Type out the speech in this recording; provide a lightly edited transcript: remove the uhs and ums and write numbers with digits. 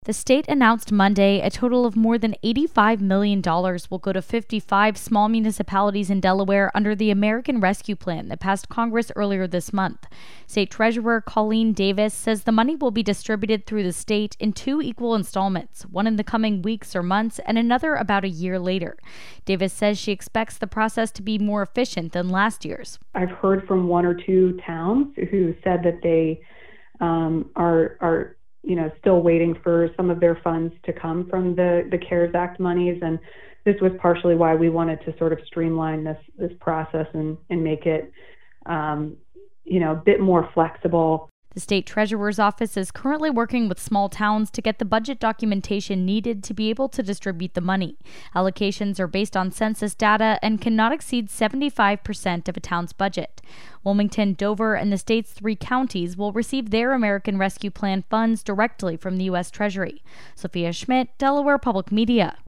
The state announced Monday a total of more than $85 million will go to 55 small municipalities in Delaware under the American Rescue Plan that passed Congress earlier this month. State Treasurer Colleen Davis says the money will be distributed through the state in 2 equal installments, one in the coming weeks or months and another about a year later. Davis says she expects the process to be more efficient than last year's. I've heard from 1 or 2 towns who said that they are still waiting for some of their funds to come from the CARES Act monies. And this was partially why we wanted to sort of streamline this process and make it, a bit more flexible. The state treasurer's office is currently working with small towns to get the budget documentation needed to be able to distribute the money. Allocations are based on census data and cannot exceed 75% of a town's budget. Wilmington, Dover, and the state's 3 counties will receive their American Rescue Plan funds directly from the U.S. Treasury. Sophia Schmidt, Delaware Public Media.